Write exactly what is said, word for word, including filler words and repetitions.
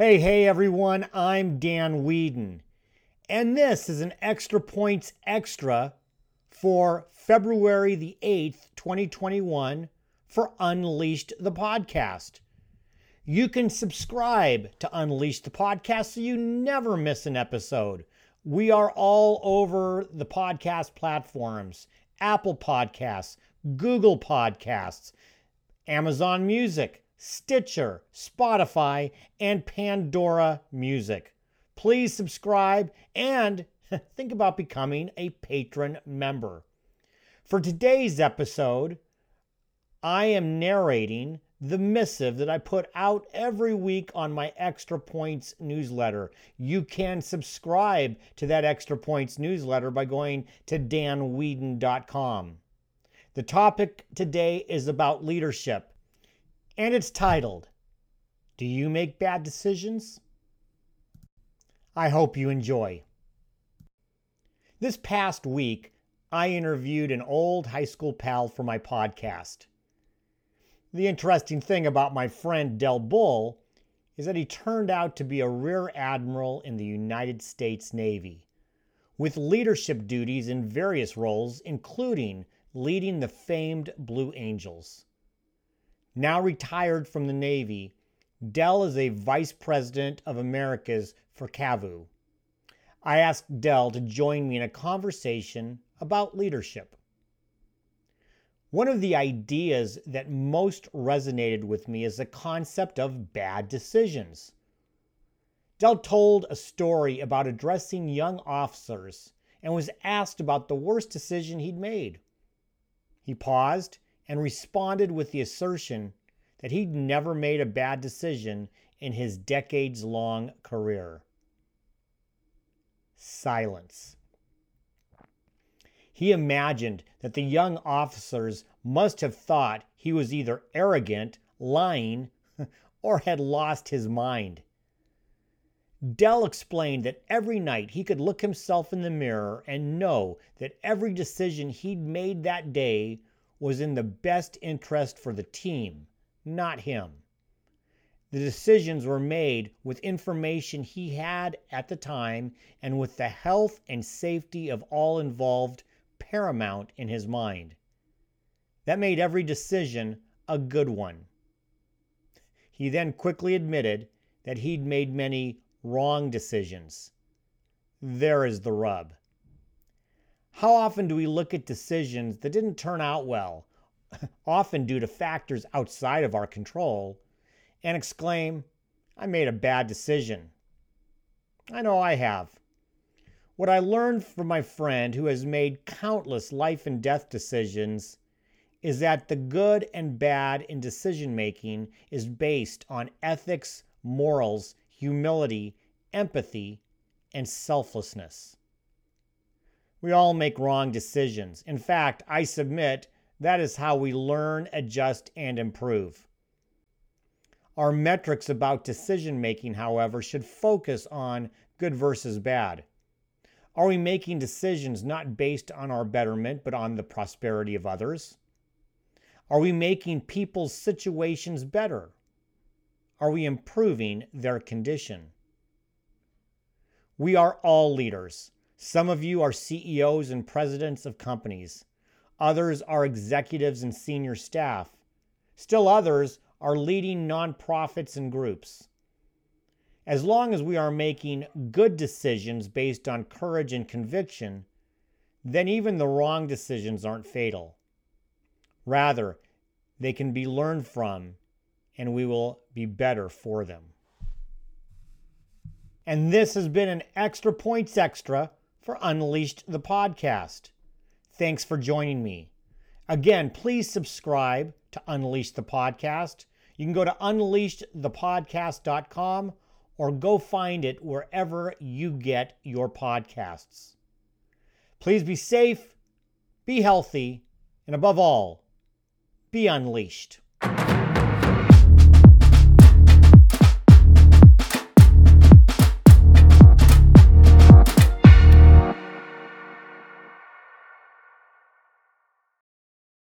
Hey, hey everyone, I'm Dan Whedon, and this is an Extra Points Extra for February the eighth, twenty twenty-one for Unleashed the Podcast. You can subscribe to Unleashed the Podcast so you never miss an episode. We are all over the podcast platforms: Apple Podcasts, Google Podcasts, Amazon Music, Stitcher, Spotify, and Pandora Music. Please subscribe and think about becoming a patron member. For today's episode, I am narrating the missive that I put out every week on my Extra Points newsletter. You can subscribe to that Extra Points newsletter by going to dan whedon dot com. The topic today is about leadership, and it's titled, Do You Make Bad Decisions? I hope you enjoy. This past week, I interviewed an old high school pal for my podcast. The interesting thing about my friend Del Bull is that he turned out to be a Rear Admiral in the United States Navy, with leadership duties in various roles, including leading the famed Blue Angels. Now retired from the Navy, Del is a Vice President of Americas for C A V U. I asked Del to join me in a conversation about leadership. One of the ideas that most resonated with me is the concept of bad decisions. Del told a story about addressing young officers and was asked about the worst decision he'd made. He paused and responded with the assertion that he'd never made a bad decision in his decades-long career. Silence. He imagined that the young officers must have thought he was either arrogant, lying, or had lost his mind. Del explained that every night he could look himself in the mirror and know that every decision he'd made that day was in the best interest for the team, not him. The decisions were made with information he had at the time and with the health and safety of all involved paramount in his mind. That made every decision a good one. He then quickly admitted that he'd made many wrong decisions. There is the rub. How often do we look at decisions that didn't turn out well, often due to factors outside of our control, and exclaim, I made a bad decision? I know I have. What I learned from my friend who has made countless life and death decisions is that the good and bad in decision making is based on ethics, morals, humility, empathy, and selflessness. We all make wrong decisions. In fact, I submit that is how we learn, adjust, and improve. Our metrics about decision making, however, should focus on good versus bad. Are we making decisions not based on our betterment, but on the prosperity of others? Are we making people's situations better? Are we improving their condition? We are all leaders. Some of you are C E Os and presidents of companies. Others are executives and senior staff. Still others are leading nonprofits and groups. As long as we are making good decisions based on courage and conviction, then even the wrong decisions aren't fatal. Rather, they can be learned from, and we will be better for them. And this has been an Extra Points Extra for Unleashed the Podcast. Thanks for joining me. Again, please subscribe to Unleash the Podcast. You can go to unleashed the podcast dot com or go find it wherever you get your podcasts. Please be safe, be healthy, and above all, be unleashed.